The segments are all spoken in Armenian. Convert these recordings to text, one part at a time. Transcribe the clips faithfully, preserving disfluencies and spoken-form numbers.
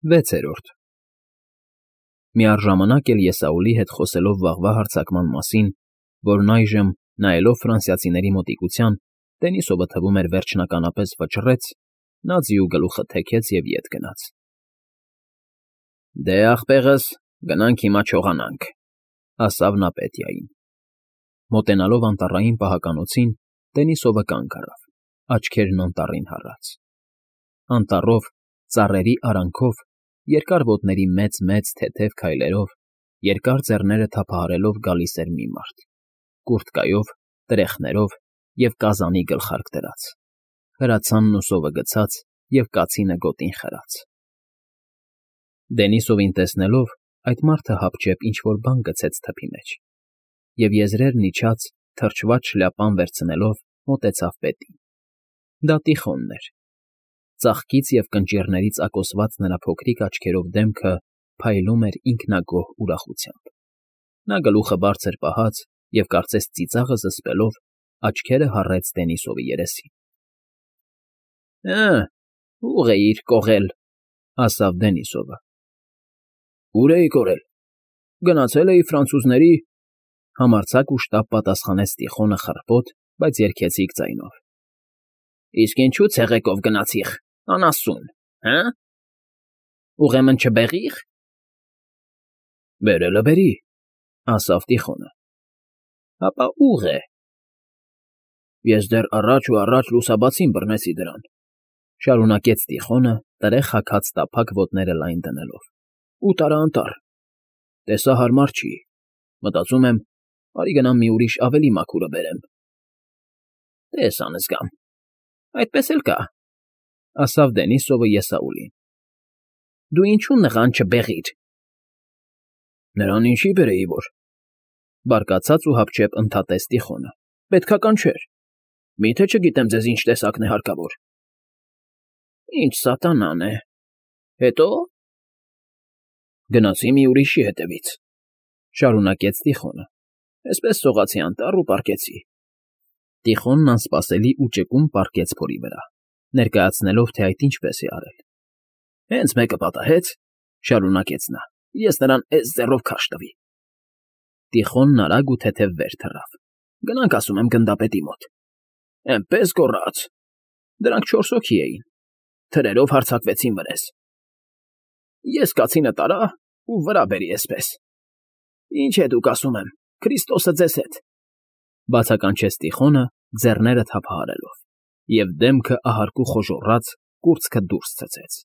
վեցերորդ Միառժամանակ էլ Եսաուլի հետ խոսելով վաղվա հարձակման մասին, որն այժմ, նայելով ֆրանսիացիների մոտիկության, Դենիսովը թվում էր վերջնականապես վճռեց, նա ձիու գլուխը թեքեց և ետ գնաց։ Դե, ախպեղս, գնանք հիմա չողանանք, ասավ նա Պետիային։ Մոտենալով անտառային պահականոցին, Դենիսովը կանգ առավ, աչքերն անտառին հառած։ Անտառով, ծառերի արանքով, երկար ոտների մեծ-մեծ թեթև քայլերով, երկար ձեռները թափահարելով գալիս էր մի մարդ, կուրտկայով, տրեխներով և կազանի գլխարկ դրած, հրացանն ու սովը գցած և կացինը գոտին խրած։ Դենիսովին տեսնելով, այդ մարդը հապճեպ ինչ֊որ բան գցեց թփի մեջ և եզրերն իջած, թրջված շլյապան վերցնելով, մոտեցավ պետին։ Դա Տիխոնն էր։ Ծաղկից և կնճիռներից ակոսված նրա փոքրիկ աչքերով դեմքը փայլում էր ինքնագոհ ուրախությամբ։ Նա գլուխը բարձր պահած և կարծես ծիծաղը զսպելով, աչքերը հառեց Դենիսովի երեսին։ Հը, ուղ էիր կողել, ասավ Դենիսովը։ Ուր էի կորել։ Գնացել էի ֆրանցուզների, համարձակ ու շտապ պատասխանեց Տիխոնը խռպոտ, բայց երգեցիկ ձայնով։ Իսկ ինչու ցեղեկով գնացիք, անասուն, հը՞։ Ուրեմն չբեղի՞ղ։ Բերելը բերի, ասավ Տիխոնը։ Հապա ուղ է։ Ես դեռ առաջ ու առաջ լուսաբացին բռնեցի դրան, շարունակեց Տիխոնը, տրեղ հագած տափակ ոտները լայն դնելով, ու տարա անտառ։ Տեսա հարմար չի, մտածում եմ, արի գնամ մի ուրիշ ավելի մաքուրը բերեմ։ Տես անզգամ, այդպես էլ կա, ասավ Դենիսովը Եսաուլին։ Դու ինչու նղան չբեղիր։ Նրան ինչի բերեի որ։ Բարկացած ու հապճեպ ընդհատեց Տիխոնը։ Պետքական չէր։ Միթե չգիտեմ ձեզ ինչ տեսակն է հարկավոր։ Ինչ սատանան է։ Հետո։ Գնացի մի ուրիշի հետևից, շարունակեց Տիխոնը։ Այսպես սողացի անտառ ու պառկեցի։ Տիխոնն անսպասելի ու ճկուն պառկեց փորի վրա, ներկայացնելով, թե այդ ինչպես է արել։ Հենց մեկը պատահեց, շարունակեց նա, ես նրան էս ձեռով քաշ տվի։ Տիխոնն արագ ու թեթև վեր թռավ։ Գնանք, ասում եմ, գնդապետի մոտ։ Էնպես գոռաց։ Դրանք չորս հոգի էին։ Թրերով հարձակվեցին վրես։ Ես կացինը տարա ու վրա բերի էսպես։ Ինչ է դուք ասում եմ, Քրիստոսը ձեզ հետ, բացականչեց Տիխոնը, ձեռները թափահարելով, և դեմքը ահարկու խոժոռաց, կուրծքը դուրս ցցեց։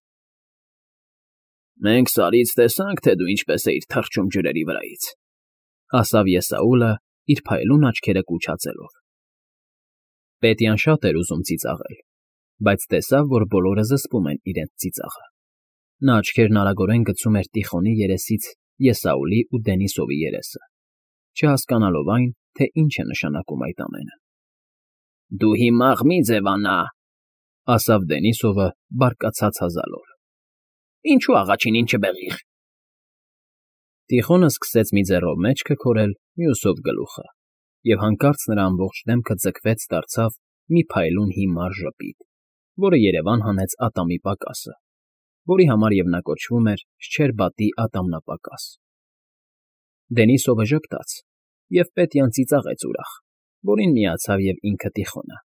Մենք Սարից տեսանք, թե դու ինչպես էիր թռչում ջրերի վրայից, ասավ Եսաուլը, իր փայլուն աչքերը կուչացելով։ Պետյան շատ էր ուզում ծիծաղել, բայց տեսավ, որ բոլորը զսպում են իրենց ծիծաղը։ Նա աչքերն արագորեն գցում էր Տիխոնի երեսից Եսաուլի ու Դենիսովի երեսը, չհասկանալով այն, թե ինչ է նշանակում այդ ամենը։ Դու հիմա մի ձևանա, ասավ Դենիսովը, բարկացած հազալով։ Ինչու աղաչին ինչը բեղիղ։ Տիխոնը սկսեց մի ձեռով մեջքը քորել, մյուսով գլուխը, և հանկարծ նրա ամբողջ դեմքը ձգվեց դարձավ մի փայլուն հիմար ժպիտ, որը Երևան հանեց ատամի պակասը, որի համար և նա կոչվում էր Շչերբատի ատամնապակաս։ Դենիսովը ժպտաց, և Պետյան ծիծաղեց ուրախ, որին միացավ և ինքը Տիխոնը։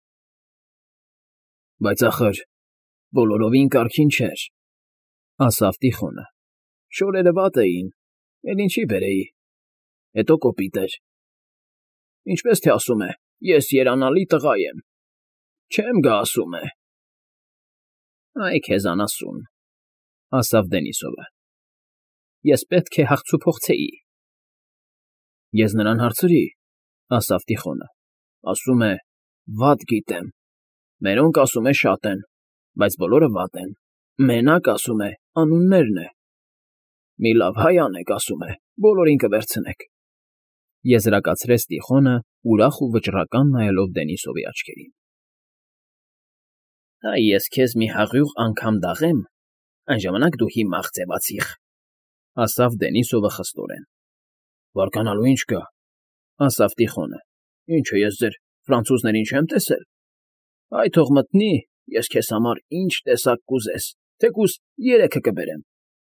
Բայց ախր բոլորովին կարգին չէր, ասավ Տիխոնը։ Շորերը վատ էին, էլ ինչի բերեի, հետո կոպիտ էր։ Ինչպես թե ասում է, ես երանալի տղա եմ, չեմ գա ասում է։ Այ քեզ անասուն, ասավ Դենիսովը։ Ես պետք է հագցուփոխցեի։ Ես նրան հարցրի, ասավ Տիխոնը, ասում է, վատ գիտեմ, մերոնք ասում է շատ են, բայց բոլորը վատ են, մենակ ասում է, անուններն է։ Մի լավ հայ անեք, ասում է, բոլորին կվերցնեք։ Եզրակացրեց Տիխոնը, ուրախ ու վճռական նայելով Դենիսովի աչքերին։ Այ ես քեզ մի հաղյուղ անգամ դաղեմ, այն ժամանակ դու հիմա աղձևացիխ, ասավ Դենիսովը խստորեն։ Բարկանալու ինչ կա, ասավ Տիխոնը։ Ինչը ես ձեր ֆրանցուզներին չեմ տեսել։ Այ թող մտնի, ես քեզ համար ինչ տեսակ կուզես, թեկուզ երեքը կբերեմ։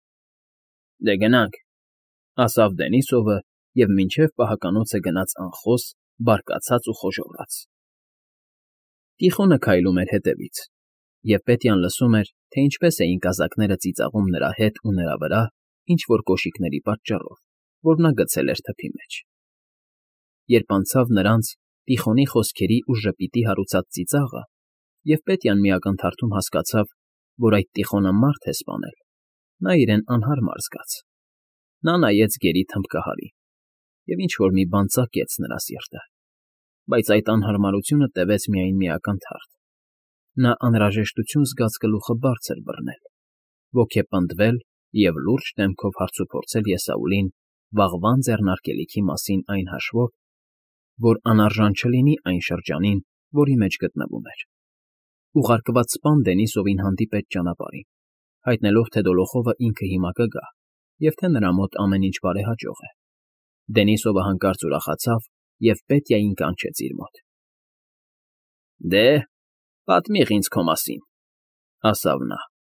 Դե գնանք, ասավ Դենիսովը և մինչև պահականոցը գնաց անխոս, բարկացած ու խոժոռաց։ Տիխոնը քայլում էր հետևից, և Պետյան լսում էր, թե ինչպես էին կազակները ծիծաղում նրա հետ ու նրա վրա ինչ֊որ կոշիկների պատճառով, որ նա գցել էր թփի մեջ։ Երբ անցավ նրանց, Տիխոնի խոսքերի ու ժպիտի հարուցած ծիծաղը, և Պետյան մի ակնթարթում հասկացավ, որ այդ Տիխոնը մարդ է սպանել, նա իրեն անհարմար զգաց։ Նա նայեց գերի թմբկահարին, և ինչ֊որ մի բան ծակեց նրա սիրտը, բայց այդ անհարմարությունը տևեց միայն մի ակնթարթ։ Նա անհրաժեշտություն զգաց գլուխը բարձր բռնել, ոգեպնդվել և լուրջ դեմքով հարցուփորձել Եսաուլին վաղվան ձեռնարկելիքի մասին այն հաշվով, որ անարժան չլինի այն շրջանին, որի մեջ գտնվում էր։ Ուղարկված սպան Դենիսովին հանդիպեց ճանապարհին, հայտնելով, թե դոլոխովը ինքը հիմա կգա և թե նրա մոտ ամեն ինչ բարեհաջող է։ Դենիսովը հանկարծ ուրախացավ և Պետյային կանչեց իր մոտ։ ֊ Դե, պատմիր ինձ քո մասին, ֊ ասավ նա։